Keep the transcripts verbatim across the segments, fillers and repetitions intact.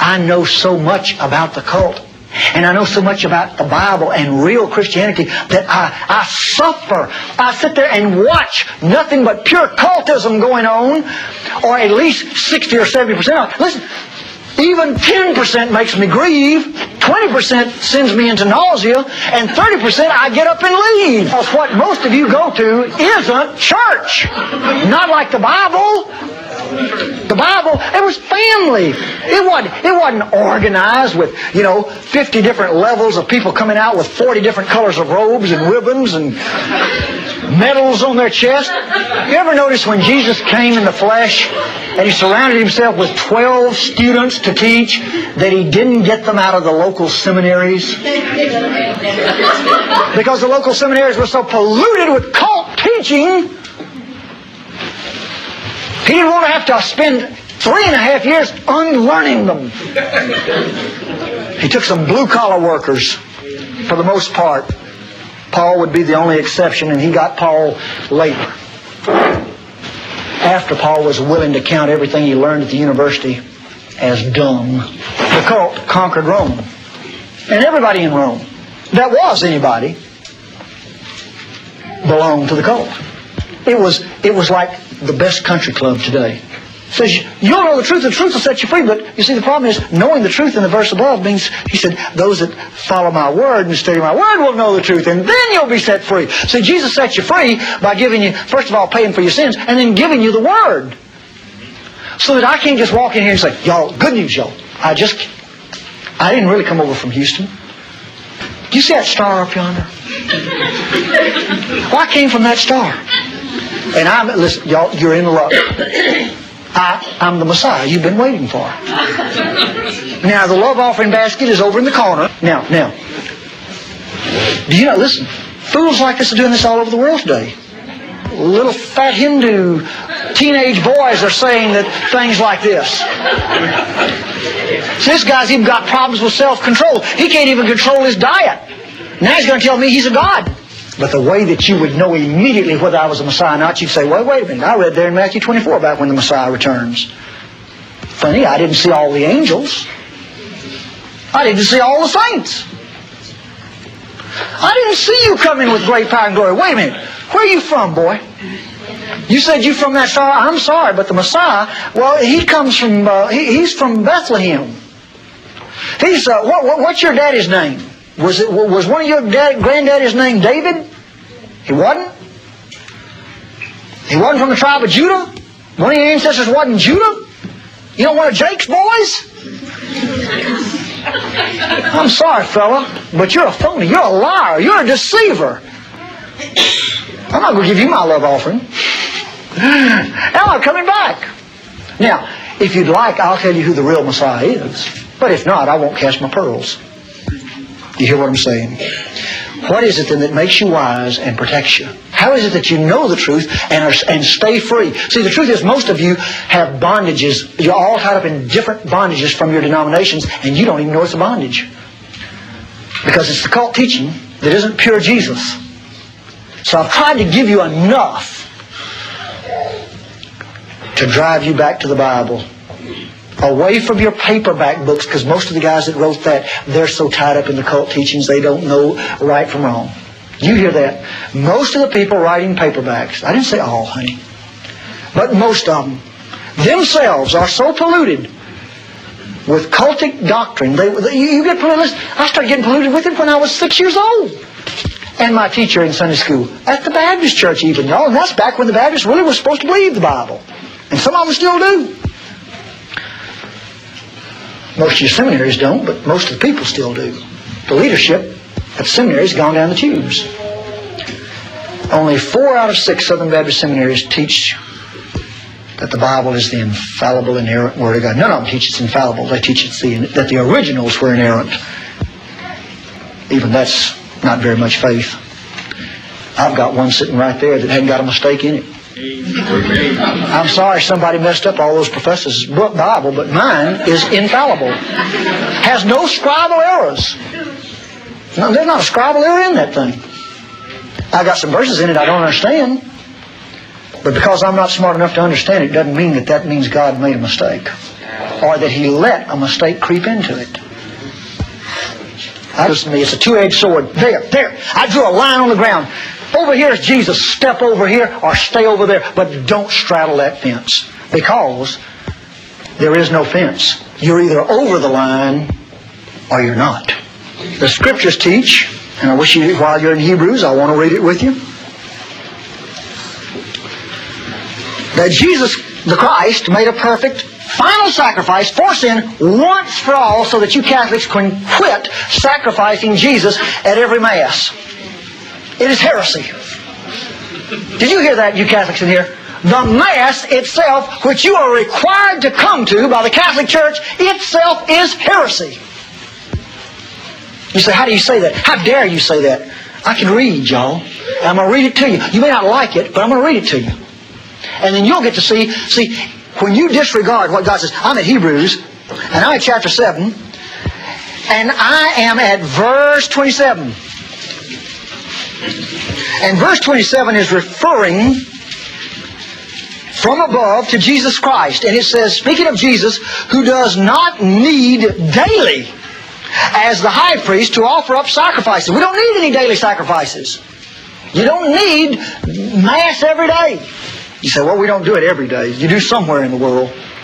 I know so much about the cult, and I know so much about the Bible and real Christianity that I, I suffer. I sit there and watch nothing but pure cultism going on, or at least sixty or seventy percent of it. Listen, even ten percent makes me grieve, twenty percent sends me into nausea, and thirty percent I get up and leave. Because what most of you go to isn't church. Not like the Bible. The Bible, it was family. It wasn't, it wasn't organized with, you know, fifty different levels of people coming out with forty different colors of robes and ribbons and medals on their chest. You ever notice when Jesus came in the flesh and He surrounded Himself with twelve students to teach, that He didn't get them out of the local seminaries? Because the local seminaries were so polluted with cult teaching, He didn't want to have to spend three and a half years unlearning them. He took some blue-collar workers, for the most part. Paul would be the only exception, and he got Paul later, after Paul was willing to count everything he learned at the university as dung. The cult conquered Rome. And everybody in Rome that was anybody belonged to the cult. It was, it was like the best country club today. It says, you'll know the truth, the truth will set you free. But you see, the problem is, knowing the truth in the verse above means, he said, those that follow my word and study my word will know the truth, and then you'll be set free. So Jesus set you free by giving you, first of all, paying for your sins, and then giving you the word. So that I can't just walk in here and say, y'all, good news, y'all. I just, I didn't really come over from Houston. Do you see that star up yonder? Well, I came from that star. And I'm, listen, y'all, you're in luck. I, I'm the Messiah you've been waiting for. Now, the love offering basket is over in the corner. Now, now, do you know, listen, fools like this are doing this all over the world today. Little fat Hindu teenage boys are saying that things like this. So this guy's even got problems with self-control. He can't even control his diet. Now he's going to tell me he's a god. But the way that you would know immediately whether I was a Messiah or not, you'd say, well, wait a minute, I read there in Matthew twenty-four about when the Messiah returns. Funny, I didn't see all the angels. I didn't see all the saints. I didn't see you come in with great power and glory. Wait a minute, where are you from, boy? You said you're from that star. I'm sorry, but the Messiah, well, he comes from, uh, he, he's from Bethlehem. He's, uh, what, what, what's your daddy's name? Was it was one of your dad, granddaddy's name David? He wasn't? He wasn't from the tribe of Judah? One of your ancestors wasn't Judah? You know one of Jake's boys? I'm sorry, fella, but you're a phony. You're a liar. You're a deceiver. I'm not going to give you my love offering. And I'm coming back. Now, if you'd like, I'll tell you who the real Messiah is. But if not, I won't cast my pearls. You hear what I'm saying? What is it then that makes you wise and protects you? How is it that you know the truth and are, and stay free? See, the truth is most of you have bondages. You're all tied up in different bondages from your denominations, and you don't even know it's a bondage. Because it's the cult teaching that isn't pure Jesus. So I've tried to give you enough to drive you back to the Bible. Away from your paperback books, because most of the guys that wrote that, they're so tied up in the cult teachings they don't know right from wrong. You hear that? Most of the people writing paperbacks, I didn't say all, honey, but most of them, themselves are so polluted with cultic doctrine. They, they, you get polluted. I started getting polluted with it when I was six years old. And my teacher in Sunday school, at the Baptist church even, y'all, and that's back when the Baptists really were supposed to believe the Bible. And some of them still do. Most of your seminaries don't, but most of the people still do. The leadership at seminaries has gone down the tubes. Only four out of six Southern Baptist seminaries teach that the Bible is the infallible, inerrant Word of God. None of them teach it's infallible. They teach it's the, that the originals were inerrant. Even that's not very much faith. I've got one sitting right there that hadn't got a mistake in it. I'm sorry somebody messed up all those professors' book Bible, but mine is infallible. Has no scribal errors. No, there's not a scribal error in that thing. I got some verses in it I don't understand, but because I'm not smart enough to understand it, doesn't mean that that means God made a mistake. or that he let a mistake creep into it. Listen to me, it's a two-edged sword. There, there. I drew a line on the ground. Over here is Jesus. Step over here or stay over there. But don't straddle that fence. Because there is no fence. You're either over the line or you're not. The Scriptures teach, and I wish you, while you're in Hebrews, I want to read it with you, that Jesus the Christ made a perfect final sacrifice for sin once for all, so that you Catholics can quit sacrificing Jesus at every Mass. It is heresy. Did you hear that, you Catholics in here? The Mass itself, which you are required to come to by the Catholic Church, itself is heresy. You say, how do you say that? How dare you say that? I can read, y'all. I'm going to read it to you. You may not like it, but I'm going to read it to you. And then you'll get to see, see, when you disregard what God says. I'm at Hebrews, and I'm at chapter seven, and I am at verse twenty-seven. And verse twenty-seven is referring from above to Jesus Christ. And it says, speaking of Jesus, who does not need daily, as the high priest, to offer up sacrifices. We don't need any daily sacrifices. You don't need Mass every day. You say, well, we don't do it every day. You do somewhere in the world.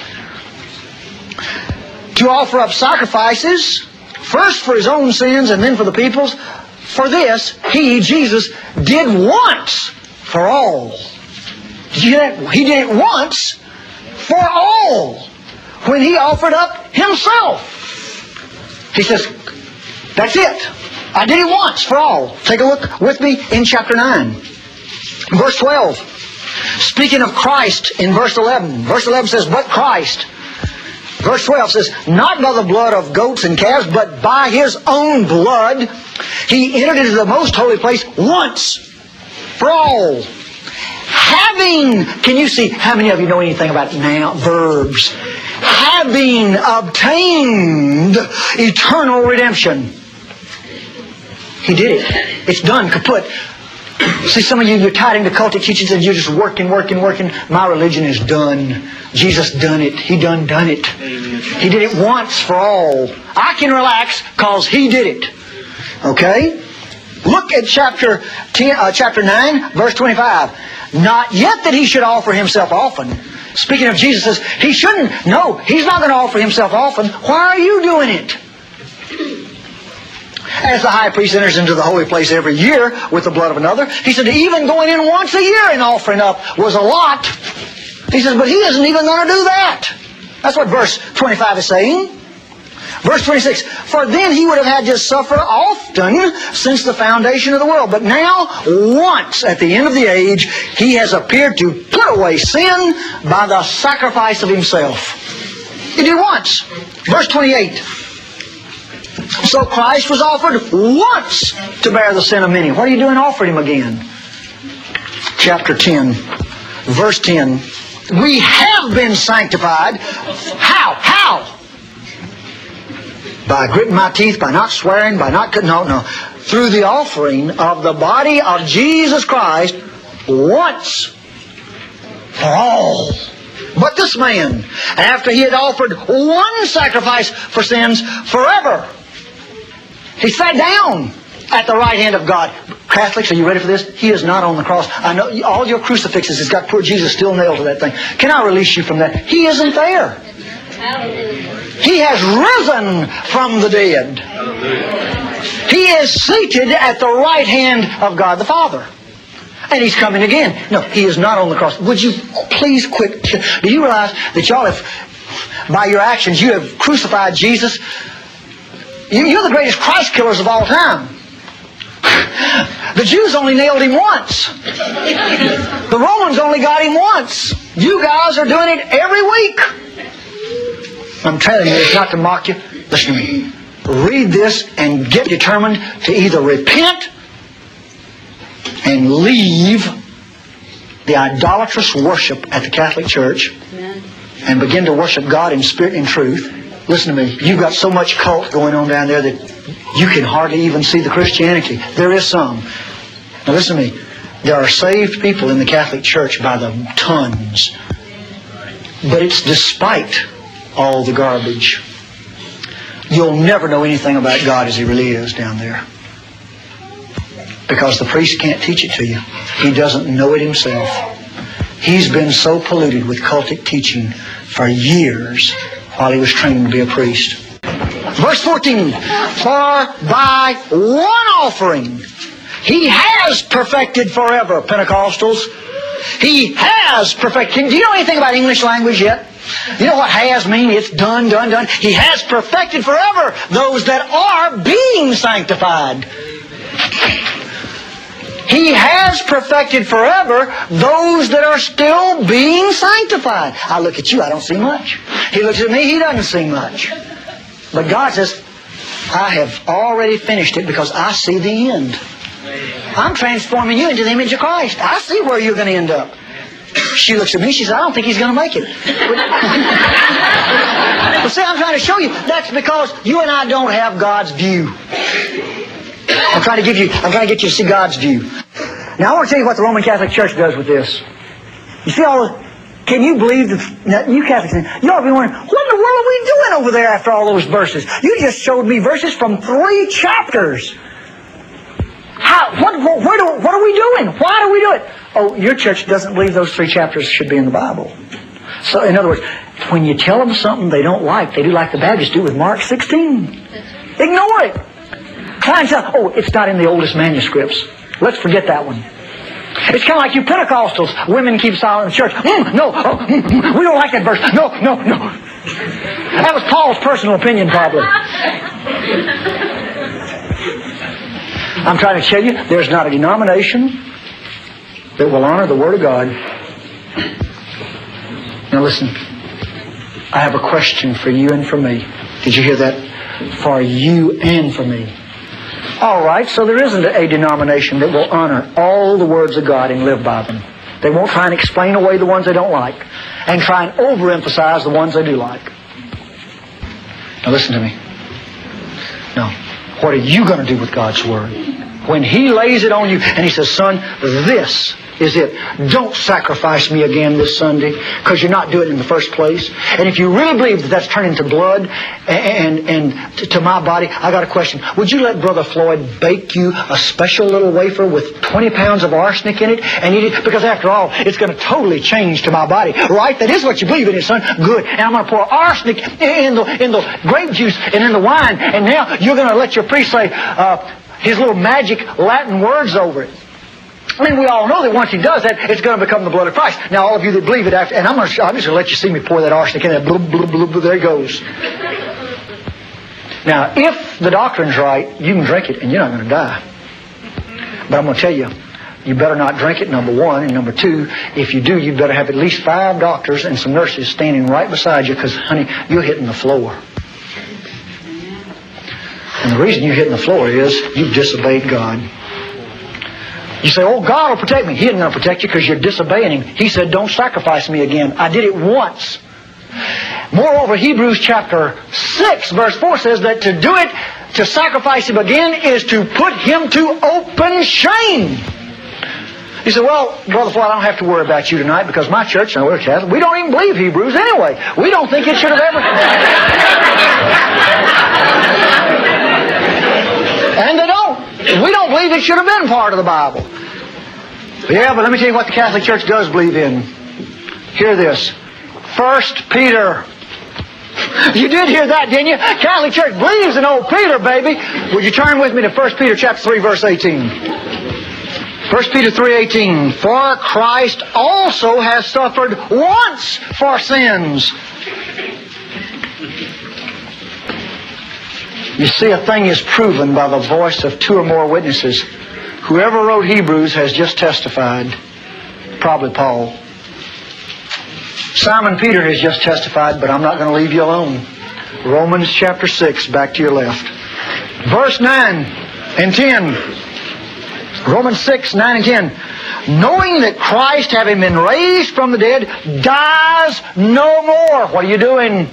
To offer up sacrifices, first for His own sins and then for the people's. For this, He, Jesus, did once for all. Did you hear that? He did it once for all when He offered up Himself. He says, that's it. I did it once for all. Take a look with me in chapter nine. Verse twelve. Speaking of Christ in verse eleven. Verse eleven says, but Christ. Verse twelve says, not by the blood of goats and calves, but by His own blood, He entered into the most holy place once for all. Having, can you see, how many of you know anything about now, verbs? Having obtained eternal redemption. He did it. It's done, kaput. See, some of you, you're tied into cultic teachings and you're just working, working, working. My religion is done. Jesus done it. He done done it. Amen. He did it once for all. I can relax because He did it. Okay? Look at chapter ten, uh, chapter nine, verse twenty-five. Not yet that He should offer Himself often. Speaking of Jesus, says, He shouldn't. No, He's not going to offer Himself often. Why are you doing it? As the high priest enters into the holy place every year with the blood of another, he said even going in once a year and offering up was a lot. He says, but He isn't even going to do that. That's what verse twenty-five is saying. Verse twenty-six, for then He would have had to suffer often since the foundation of the world. But now, once at the end of the age, He has appeared to put away sin by the sacrifice of Himself. He did it once. Verse twenty-eight. So Christ was offered once to bear the sin of many. What are you doing offering Him again? Chapter ten, verse ten. We have been sanctified. How? How? By gritting my teeth, by not swearing, by not... No, no. Through the offering of the body of Jesus Christ once for all. But this man, after he had offered one sacrifice for sins forever, he sat down at the right hand of God. Catholics, are you ready for this? He is not on the cross. I know all your crucifixes has got poor Jesus still nailed to that thing. Can I release you from that? He isn't there. He has risen from the dead. He is seated at the right hand of God the Father. And He's coming again. No, He is not on the cross. Would you please quit? Do you realize that y'all have, by your actions, you have crucified Jesus? You're the greatest Christ killers of all time. The Jews only nailed Him once. The Romans only got Him once. You guys are doing it every week. I'm telling you, it's not to mock you. Listen to me. Read this and get determined to either repent and leave the idolatrous worship at the Catholic Church and begin to worship God in spirit and truth. Listen to me. You've got so much cult going on down there that you can hardly even see the Christianity. There is some. Now listen to me. There are saved people in the Catholic Church by the tons. But it's despite all the garbage. You'll never know anything about God as He really is down there. Because the priest can't teach it to you. He doesn't know it himself. He's been so polluted with cultic teaching for years while he was training to be a priest. Verse fourteen, for by one offering He has perfected forever, Pentecostals. He has perfected. Do you know anything about English language yet? You know what has mean? It's done, done, done. He has perfected forever those that are being sanctified. He has perfected forever those that are still being sanctified. I look at you, I don't see much. He looks at me, he doesn't see much. But God says, I have already finished it because I see the end. I'm transforming you into the image of Christ. I see where you're going to end up. She looks at me, she says, I don't think he's going to make it. Well, see, I'm trying to show you, that's because you and I don't have God's view. I'm trying to give you, I'm trying to get you to see God's view. Now, I want to tell you what the Roman Catholic Church does with this. You see all the, can you believe that you Catholics, you ought to be wondering, what in the world are we doing over there after all those verses? You just showed me verses from three chapters. How, what, what, where do, what are we doing? Why do we do it? Oh, your church doesn't believe those three chapters should be in the Bible. So, in other words, when you tell them something they don't like, they do like the Baptists do with Mark sixteen. Ignore it. Try and tell, oh, it's not in the oldest manuscripts. Let's forget that one. It's kind of like you Pentecostals. Women keep silent in church. Mm, no, oh, mm, we don't like that verse. No, no, no. That was Paul's personal opinion, probably. I'm trying to tell you, there's not a denomination that will honor the Word of God. Now listen, I have a question for you and for me. Did you hear that? For you and for me. All right, so there isn't a denomination that will honor all the words of God and live by them. They won't try and explain away the ones they don't like and try and overemphasize the ones they do like. Now listen to me. Now, what are you going to do with God's Word? When He lays it on you and He says, son, this is it. Don't sacrifice me again this Sunday because you're not doing it in the first place. And if you really believe that that's turning to blood and, and, and to, to my body, I got a question. Would you let Brother Floyd bake you a special little wafer with twenty pounds of arsenic in it and eat it? Because after all, it's going to totally change to my body. Right? That is what you believe in it, son. Good. And I'm going to pour arsenic in the, in the grape juice and in the wine. And now you're going to let your priest say uh, his little magic Latin words over it. I mean, we all know that once he does that, it's going to become the blood of Christ. Now, all of you that believe it after, and I'm, going to, I'm just going to let you see me pour that arsenic in there. Blah, blah, blah, blah, there it goes. Now, if the doctrine's right, you can drink it and you're not going to die. But I'm going to tell you, you better not drink it, number one. And number two, if you do, you better have at least five doctors and some nurses standing right beside you because, honey, you're hitting the floor. And the reason you're hitting the floor is you've disobeyed God. You say, oh, God will protect me. He isn't going to protect you because you're disobeying Him. He said, don't sacrifice me again. I did it once. Moreover, Hebrews chapter six, verse four says that to do it, to sacrifice Him again, is to put Him to open shame. You say, well, Brother Floyd, I don't have to worry about you tonight because my church, no, we're Catholic, we don't even believe Hebrews anyway. We don't think it should have ever... And they don't. We don't believe it should have been part of the Bible. Yeah, but let me tell you what the Catholic Church does believe in. Hear this. First Peter. You did hear that, didn't you? Catholic Church believes in old Peter, baby. Would you turn with me to First Peter chapter three, verse eighteen? First Peter three eighteen. For Christ also has suffered once for sins. You see, a thing is proven by the voice of two or more witnesses. Whoever wrote Hebrews has just testified. Probably Paul. Simon Peter has just testified, but I'm not going to leave you alone. Romans chapter six, back to your left. Verse nine and ten. Romans six, nine and ten. Knowing that Christ, having been raised from the dead, dies no more. What are you doing?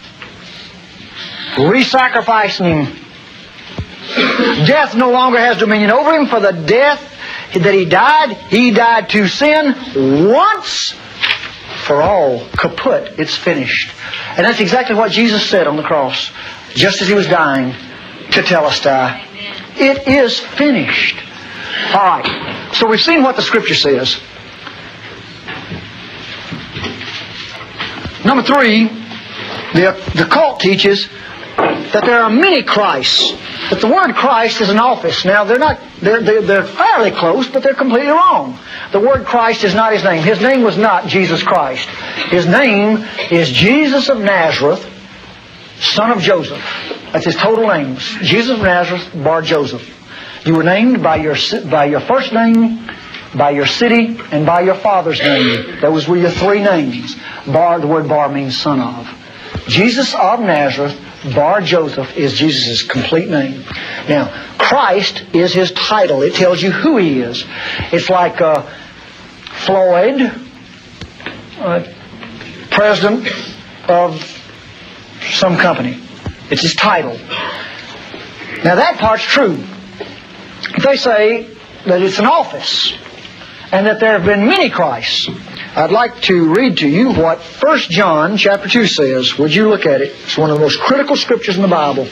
Re-sacrificing Him. Death no longer has dominion over Him, for the death that He died, He died to sin once for all, kaput, it's finished. And that's exactly what Jesus said on the cross, just as He was dying, tetelestai. It is finished. All right, so we've seen what the Scripture says. Number three, the, the cult teaches that there are many Christs. But the word Christ is an office. Now, they're not, they're, they're, they're fairly close, but they're completely wrong. The word Christ is not His name. His name was not Jesus Christ. His name is Jesus of Nazareth, son of Joseph. That's His total name. Jesus of Nazareth, Bar Joseph. You were named by your, by your first name, by your city, and by your father's name. Those were your three names. Bar, the word Bar means son of. Jesus of Nazareth, Bar Joseph, is Jesus' complete name. Now, Christ is His title. It tells you who He is. It's like uh, Floyd, uh, president of some company. It's his title. Now, that part's true. They say that it's an office and that there have been many Christs. I'd like to read to you what First John chapter two says. Would you look at it? It's one of the most critical scriptures in the Bible.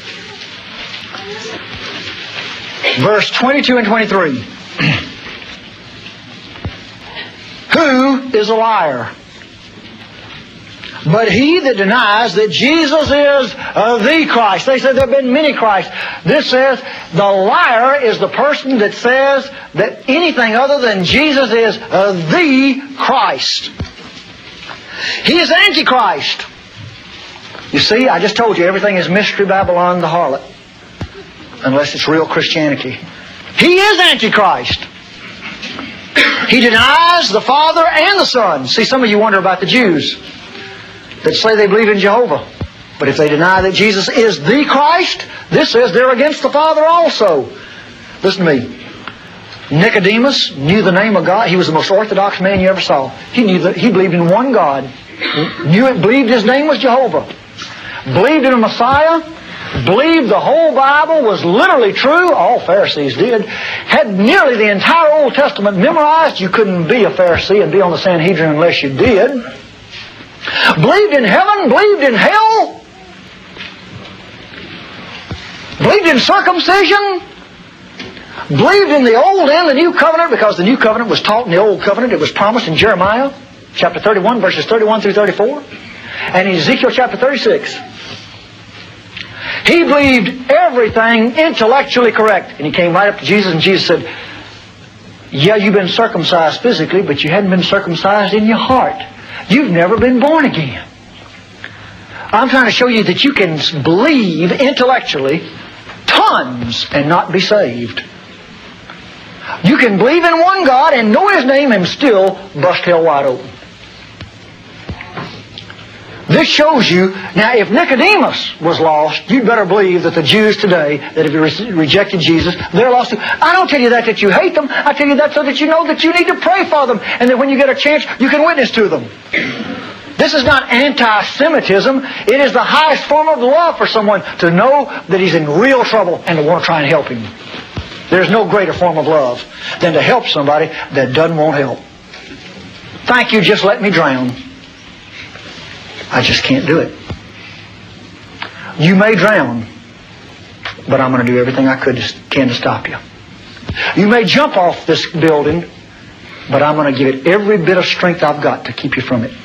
Verse twenty-two and twenty-three. Who is a liar? But he that denies that Jesus is uh, the Christ. They said there have been many Christs. This says the liar is the person that says that anything other than Jesus is uh, the Christ. He is Antichrist. You see, I just told you everything is Mystery Babylon, the harlot. Unless it's real Christianity. He is Antichrist. He denies the Father and the Son. See, some of you wonder about the Jews that say they believe in Jehovah. But if they deny that Jesus is the Christ, this says they're against the Father also. Listen to me. Nicodemus knew the name of God. He was the most orthodox man you ever saw. He knew that he believed in one God. Knew it, believed His name was Jehovah. Believed in a Messiah. Believed the whole Bible was literally true. All Pharisees did. Had nearly the entire Old Testament memorized. You couldn't be a Pharisee and be on the Sanhedrin unless you did. Believed in heaven, believed in hell, believed in circumcision, believed in the Old and the New Covenant, because the New Covenant was taught in the Old Covenant. It was promised in Jeremiah chapter thirty-one, verses thirty-one through thirty-four, and in Ezekiel chapter thirty-six. He believed everything intellectually correct. And he came right up to Jesus, and Jesus said, yeah, you've been circumcised physically, but you hadn't been circumcised in your heart. You've never been born again. I'm trying to show you that you can believe intellectually tons and not be saved. You can believe in one God and know His name and still bust hell wide open. This shows you, now if Nicodemus was lost, you'd better believe that the Jews today that have re- rejected Jesus, they're lost too. I don't tell you that that you hate them. I tell you that so that you know that you need to pray for them, and that when you get a chance, you can witness to them. This is not anti-Semitism. It is the highest form of love for someone to know that he's in real trouble and to want to try and help him. There's no greater form of love than to help somebody that doesn't want help. Thank you, just let me drown. I just can't do it. You may drown, but I'm going to do everything I could to, can to stop you. You may jump off this building, but I'm going to give it every bit of strength I've got to keep you from it.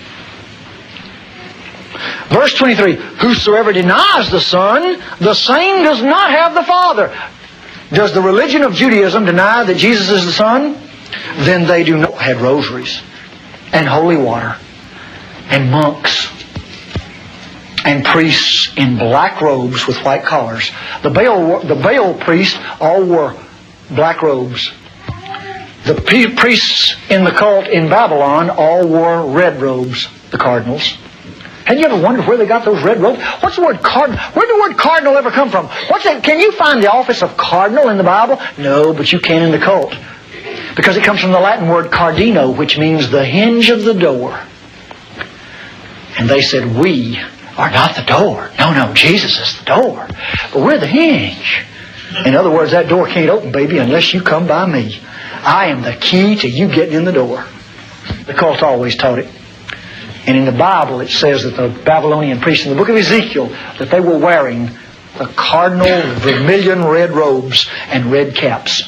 Verse twenty-three, whosoever denies the Son, the same does not have the Father. Does the religion of Judaism deny that Jesus is the Son? Then they do not have rosaries and holy water and monks and priests in black robes with white collars. The Baal, the Baal priests all wore black robes. The p- priests in the cult in Babylon all wore red robes, the cardinals. Have you ever wondered where they got those red robes? What's the word cardinal? Where did the word cardinal ever come from? What's that? Can you find the office of cardinal in the Bible? No, but you can in the cult. Because it comes from the Latin word cardino, which means the hinge of the door. And they said, we are not the door. No, no, Jesus is the door. But we're the hinge. In other words, that door can't open, baby, unless you come by me. I am the key to you getting in the door. The cult always taught it. And in the Bible it says that the Babylonian priests, in the book of Ezekiel, that they were wearing the cardinal vermilion red robes and red caps.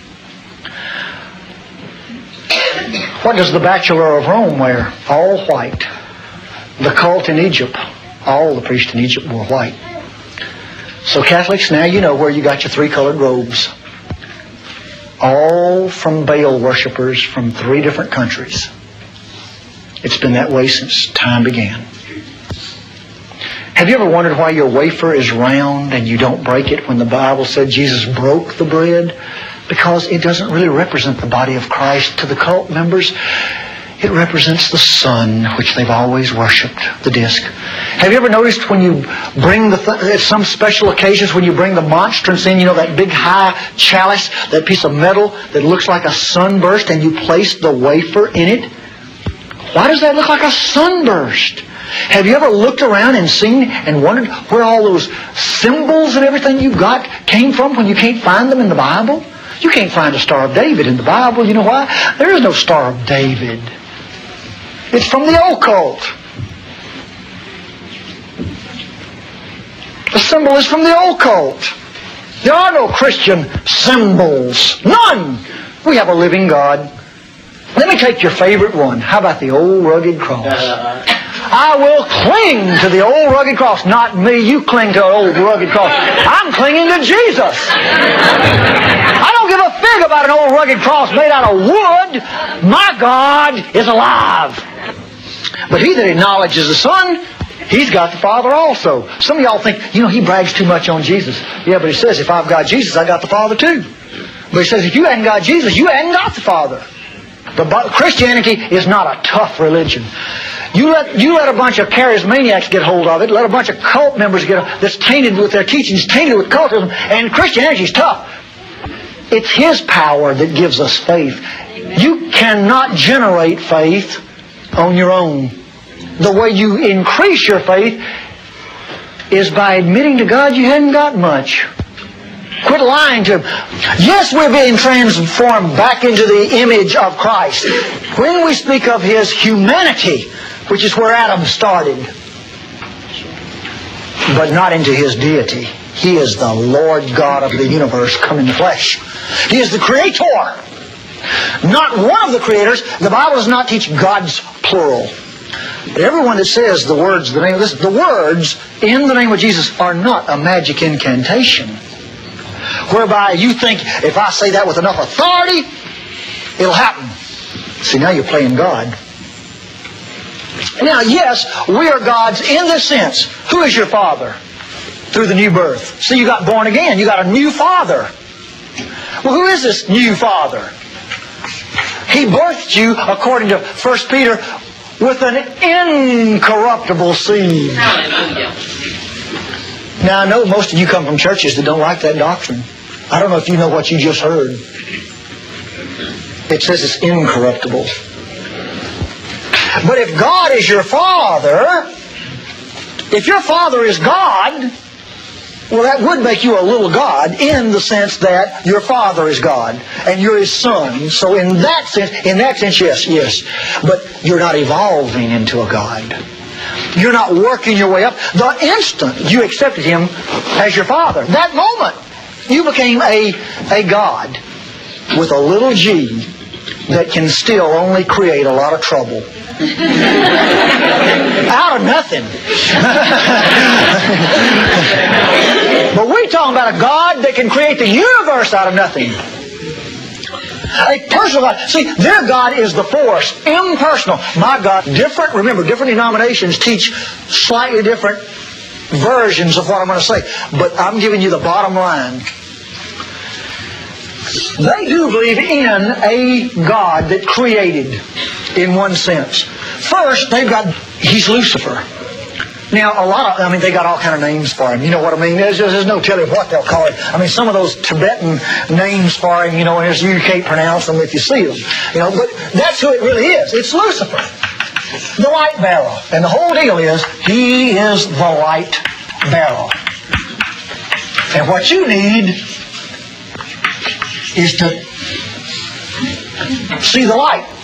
What does the Bachelor of Rome wear? All white. The cult in Egypt, all the priests in Egypt were white. So Catholics, now you know where you got your three colored robes. All from Baal worshippers from three different countries. It's been that way since time began. Have you ever wondered why your wafer is round and you don't break it when the Bible said Jesus broke the bread? Because it doesn't really represent the body of Christ to the cult members. It represents the sun, which they've always worshipped, the disc. Have you ever noticed when you bring the, th- at some special occasions, when you bring the monstrance in, you know, that big high chalice, that piece of metal that looks like a sunburst, and you place the wafer in it? Why does that look like a sunburst? Have you ever looked around and seen and wondered where all those symbols and everything you got came from when you can't find them in the Bible? You can't find a Star of David in the Bible. You know why? There is no Star of David. It's from the occult. The symbol is from the occult. There are no Christian symbols. None. We have a living God. Let me take your favorite one. How about the old rugged cross? I will cling to the old rugged cross. Not me. You cling to an old rugged cross. I'm clinging to Jesus. I don't give a fig about an old rugged cross made out of wood. My God is alive. But he that acknowledges the Son, he's got the Father also. Some of y'all think, you know, he brags too much on Jesus. Yeah, but he says, if I've got Jesus, I got the Father too. But he says, if you hadn't got Jesus, you hadn't got the Father. The Christianity is not a tough religion. You let you let a bunch of charismaniacs get hold of it, let a bunch of cult members get that's tainted with their teachings, tainted with cultism, and Christianity is tough. It's His power that gives us faith. You cannot generate faith on your own. The way you increase your faith is by admitting to God you hadn't got much. Quit lying to Him. Yes, we're being transformed back into the image of Christ. When we speak of His humanity, which is where Adam started, but not into His deity. He is the Lord God of the universe come in the flesh. He is the Creator. Not one of the creators. The Bible does not teach God's plural. But everyone that says the words, the name of this, the words in the name of Jesus are not a magic incantation, whereby you think if I say that with enough authority, it'll happen. See, now you're playing God. Now, yes, we are God's in this sense. Who is your father? Through the new birth. See, you got born again. You got a new father. Well, who is this new father? He birthed you, according to First Peter, with an incorruptible seed. Hallelujah. Now, I know most of you come from churches that don't like that doctrine. I don't know if you know what you just heard. It says it's incorruptible. But if God is your Father, if your Father is God, well, that would make you a little God in the sense that your Father is God and you're His Son. So in that sense, in that sense, yes, yes. But you're not evolving into a God. You're not working your way up. The instant you accepted Him as your Father, that moment, you became a, a God with a little g that can still only create a lot of trouble. Out of nothing. But we're talking about a God that can create the universe out of nothing. A personal God. See, their God is the force, impersonal. My God, different, remember, different denominations teach slightly different versions of what I'm going to say. But I'm giving you the bottom line. They do believe in a God that created, in one sense. First, they've got, He's Lucifer. Now, a lot of, I mean, they got all kind of names for Him. You know what I mean? There's, there's no telling what they'll call it. I mean, some of those Tibetan names for Him, you know, and you can't pronounce them if you see them. You know, but that's who it really is. It's Lucifer, the light bearer. And the whole deal is, He is the light bearer. And what you need is to see the light.